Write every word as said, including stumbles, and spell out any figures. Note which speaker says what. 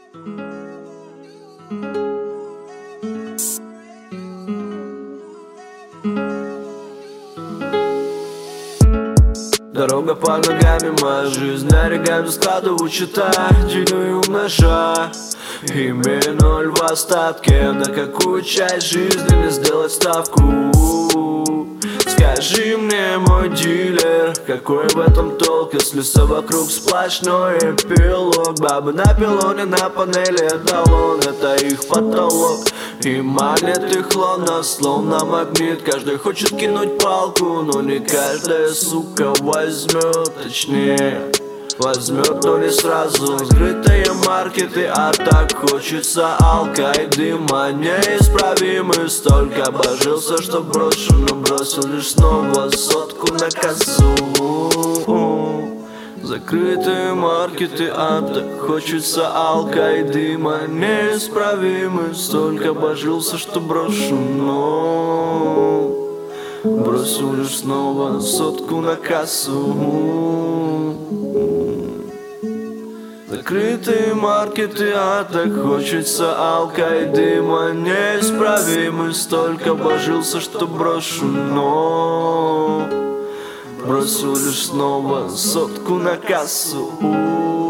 Speaker 1: Дорога под ногами, моя жизнь нареками складываю счета, делю и умножа. Имею ноль в остатке, на какую часть жизни мне сделать ставку? Скажи мне, мой дилер, какой в этом толк, если все вокруг сплошной эпилог? Бабы на пилоне, на панели эталон, это их потолок. И манит их ловно, словно магнит. Каждый хочет кинуть палку, но не каждая сука возьмет. Точнее, возьмет, но не сразу. Скрытые маркеты, а так хочется алка и дыма неисправимый. Столько обожился, что брошу, но бросил лишь снова сотку на косу. Закрытые маркеты, а так хочется алка и дыма неисправимый. Столько обожился, что брошу, но бросил лишь снова сотку на кассу. Закрытые маркеты, а так хочется алка и дыма неисправимый. Столько обожился, что брошу, но бросил лишь снова сотку на кассу.